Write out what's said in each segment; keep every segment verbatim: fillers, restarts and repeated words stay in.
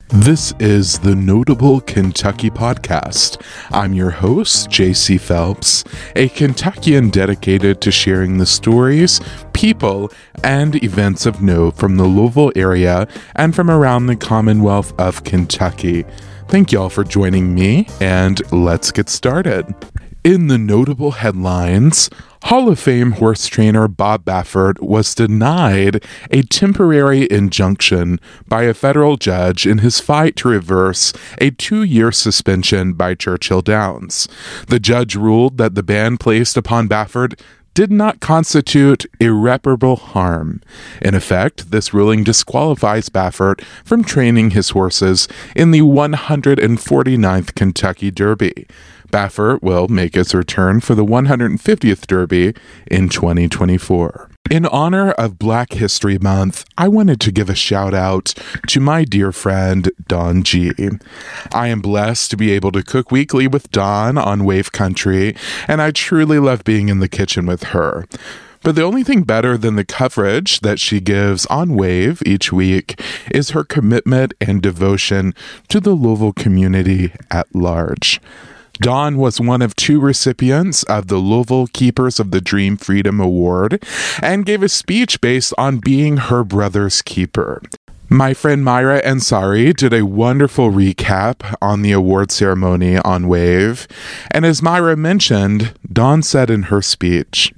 This is the Notable Kentucky Podcast. I'm your host, J C Phelps, a Kentuckian dedicated to sharing the stories, people, and events of note from the Louisville area and from around the Commonwealth of Kentucky. Thank y'all for joining me, and let's get started. In the notable headlines, Hall of Fame horse trainer Bob Baffert was denied a temporary injunction by a federal judge in his fight to reverse a two-year suspension by Churchill Downs. The judge ruled that the ban placed upon Baffert did not constitute irreparable harm. In effect, this ruling disqualifies Baffert from training his horses in the one hundred forty-ninth Kentucky Derby. Baffert will make his return for the one hundred fiftieth Derby in twenty twenty-four. In honor of Black History Month, I wanted to give a shout out to my dear friend, Dawn G. I am blessed to be able to cook weekly with Dawn on Wave Country, and I truly love being in the kitchen with her. But the only thing better than the coverage that she gives on Wave each week is her commitment and devotion to the Louisville community at large. Dawn was one of two recipients of the Louisville Keepers of the Dream Freedom Award and gave a speech based on being her brother's keeper. My friend Myra Ansari did a wonderful recap on the award ceremony on Wave, and as Myra mentioned, Dawn said in her speech,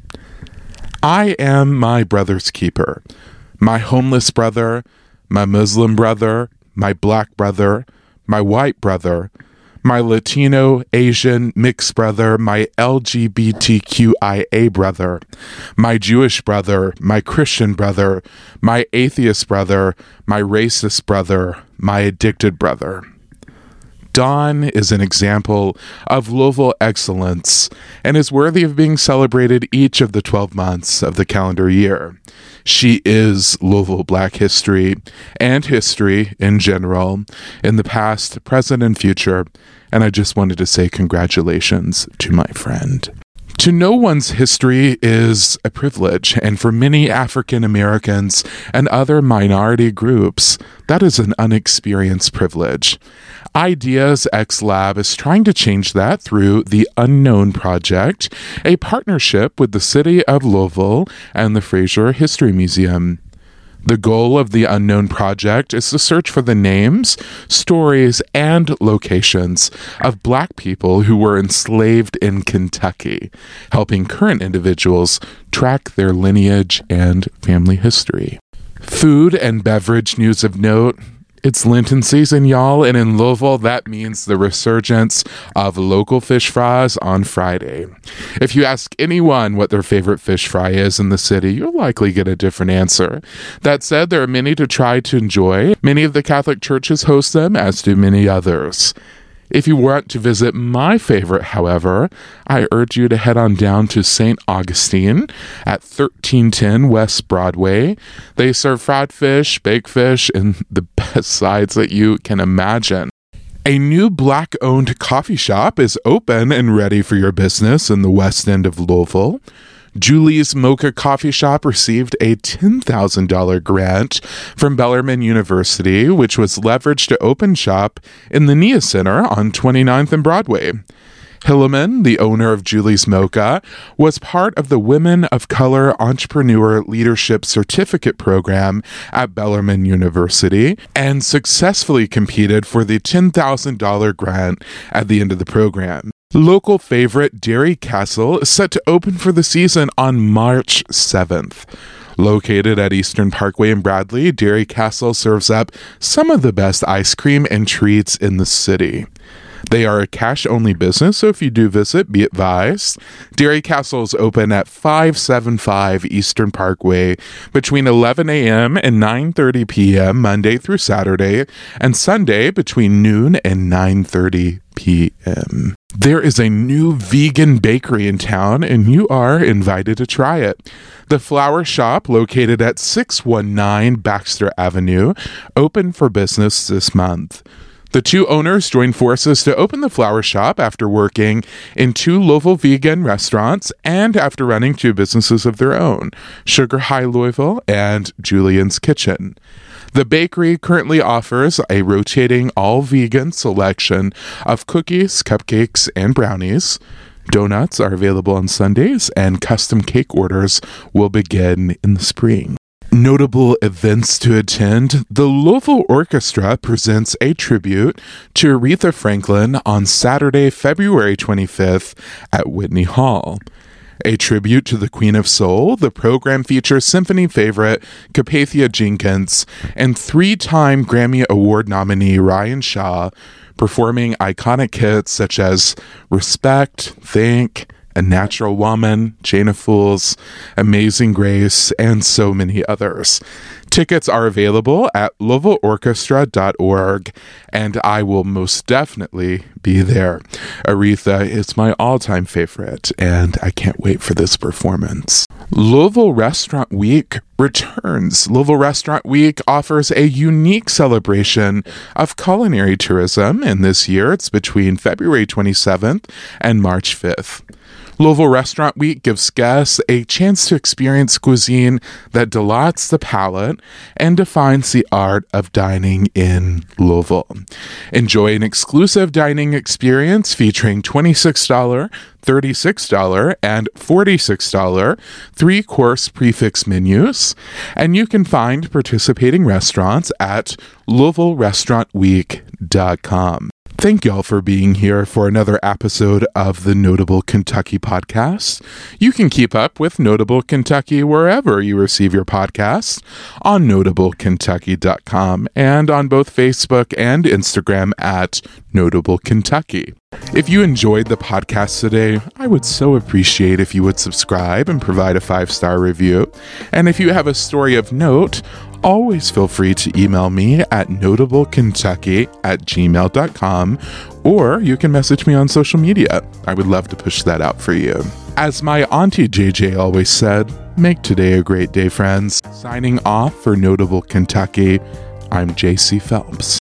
"I am my brother's keeper, my homeless brother, my Muslim brother, my black brother, my white brother, my Latino, Asian, mixed brother, my L G B T Q I A brother, my Jewish brother, my Christian brother, my atheist brother, my racist brother, my addicted brother." Dawn is an example of Louisville excellence and is worthy of being celebrated each of the twelve months of the calendar year. She is Louisville Black history and history in general, in the past, present, and future, and I just wanted to say congratulations to my friend. To know one's history is a privilege, and for many African Americans and other minority groups, that is an unexperienced privilege. Ideas X Lab is trying to change that through the Unknown Project, a partnership with the City of Louisville and the Fraser History Museum. The goal of the Unknown Project is to search for the names, stories, and locations of Black people who were enslaved in Kentucky, helping current individuals track their lineage and family history. Food and beverage news of note. It's Lenten season, y'all, and in Louisville, that means the resurgence of local fish fries on Friday. If you ask anyone what their favorite fish fry is in the city, you'll likely get a different answer. That said, there are many to try to enjoy. Many of the Catholic churches host them, as do many others. If you want to visit my favorite, however, I urge you to head on down to Saint Augustine at thirteen ten West Broadway. They serve fried fish, baked fish, and the best sides that you can imagine. A new Black-owned coffee shop is open and ready for your business in the west end of Louisville. Julie's Mocha Coffee Shop received a ten thousand dollars grant from Bellarmine University, which was leveraged to open shop in the Nia Center on twenty-ninth and Broadway. Hilleman, the owner of Julie's Mocha, was part of the Women of Color Entrepreneur Leadership Certificate Program at Bellarmine University and successfully competed for the ten thousand dollars grant at the end of the program. Local favorite Dairy Castle is set to open for the season on March seventh. Located at Eastern Parkway in Bradley, Dairy Castle serves up some of the best ice cream and treats in the city. They are a cash-only business, so if you do visit, be advised. Dairy Castle is open at five seventy-five Eastern Parkway between eleven a.m. and nine thirty p.m. Monday through Saturday, and Sunday between noon and nine thirty p.m. There is a new vegan bakery in town, and you are invited to try it. The Flower Shop, located at six one nine Baxter Avenue, opened for business this month. The two owners joined forces to open the Flower Shop after working in two Louisville vegan restaurants and after running two businesses of their own, Sugar High Louisville and Julian's Kitchen. The bakery currently offers a rotating all-vegan selection of cookies, cupcakes, and brownies. Donuts are available on Sundays, and custom cake orders will begin in the spring. Notable events to attend. The Louisville Orchestra presents a tribute to Aretha Franklin on Saturday, February twenty-fifth at Whitney Hall. A tribute to the Queen of Soul, the program features symphony favorite Carpathia Jenkins and three-time Grammy Award nominee Ryan Shaw performing iconic hits such as Respect, Think, A Natural Woman, Chain of Fools, Amazing Grace, and so many others. Tickets are available at louisville orchestra dot org, and I will most definitely be there. Aretha is my all-time favorite, and I can't wait for this performance. Louisville Restaurant Week returns. Louisville Restaurant Week offers a unique celebration of culinary tourism, and this year it's between February twenty-seventh and March fifth. Louisville Restaurant Week gives guests a chance to experience cuisine that delights the palate and defines the art of dining in Louisville. Enjoy an exclusive dining experience featuring twenty-six dollars, thirty-six dollars, and forty-six dollars three-course prefix menus, and you can find participating restaurants at louisville restaurant week dot com. Thank y'all for being here for another episode of the Notable Kentucky Podcast. You can keep up with Notable Kentucky wherever you receive your podcasts on notable kentucky dot com and on both Facebook and Instagram at Notable Kentucky. If you enjoyed the podcast today, I would so appreciate if you would subscribe and provide a five-star review. And if you have a story of note, always feel free to email me at notable kentucky at gmail dot com, or you can message me on social media. I would love to push that out for you. As my auntie J J always said, make today a great day, friends. Signing off for Notable Kentucky, I'm J C Phelps.